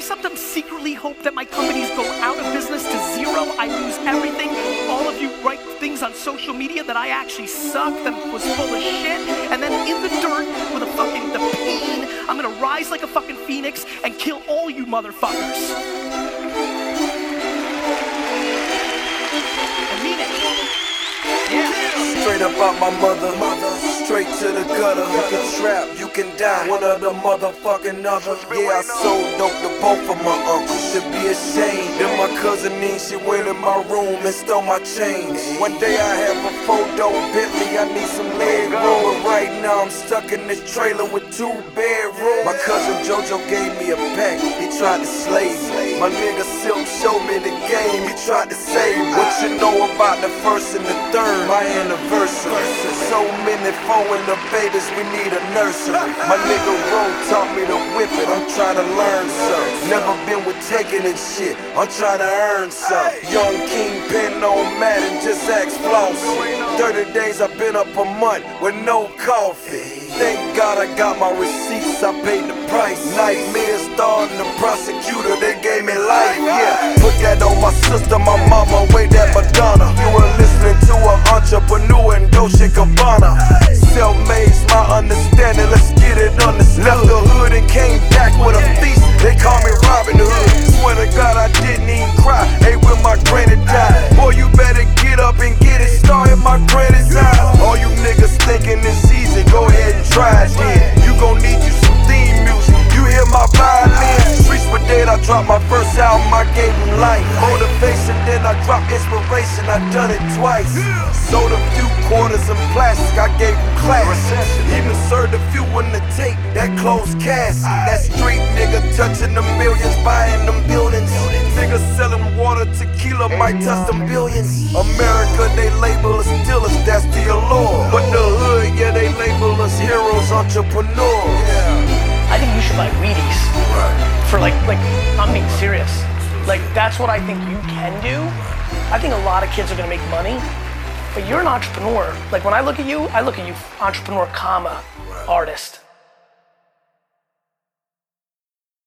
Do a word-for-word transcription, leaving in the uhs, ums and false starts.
sometimes secretly hope that my companies go out of business to zero, I lose everything. All of you write things on social media that I actually suck, that was full of shit, and then in the dirt with a fucking, the pain, I'm gonna rise like a fucking phoenix and kill all you motherfuckers. I mean it. Yeah. Straight up out my mother, mother, straight to the gutter. You can trap, you can die, one of the motherfucking other. Yeah, I sold dope to both of my uncles. Should be ashamed. Then my cousin Nene, she went in my room and stole my change. One day I have a four-door Bentley, I need some leg room. But right now I'm stuck in this trailer with two bedrooms. My cousin JoJo gave me a pack, he tried to slave me. My nigga Silk showed me the game, he tried to save me. What you know about the first and the third? My anniversary. So many foreign the babies, we need a nursery. My nigga Ro taught me to whip it, I'm trying to learn some. Never been with taking and shit, I'm trying to earn some. Young Kingpin on Madden, just ask Floss. thirty days I've been up a month with no coffee. Thank God I got my receipts, I paid the price. Nightmares starting the prosecutor, they gave me life. Yeah, put that on my sister, my mama, way that Madonna. You were listening to an entrepreneur in Dolce Gabbana. Self-made's my understanding, let's get it understood. Left the hood and came back with a feast, they call me Robin Hood. Swear to God I didn't even cry, hey when my granny died. Boy you better get up and get it started, my granny's eyes. All you niggas thinking it's easy, go ahead and try it then. You gon' need you some theme music, you hear my violin. Streets were dead, I dropped my first album, I gave them life. Motivation, then I dropped inspiration, I done it twice. Sold a few quarters in plastic, I gave them class. Even served a few in the tape, that closed casket. That street nigga touching the millions, buying them buildings. Niggas selling water, tequila, might touch them billions. America, they label us dealers, that's the allure. But the hood, yeah, they label us heroes, entrepreneurs. I think you should buy Wheaties. For like, like, I'm being serious. Like, that's what I think you can do. I think a lot of kids are gonna make money, but you're an entrepreneur. Like, when I look at you, I look at you entrepreneur, comma, artist.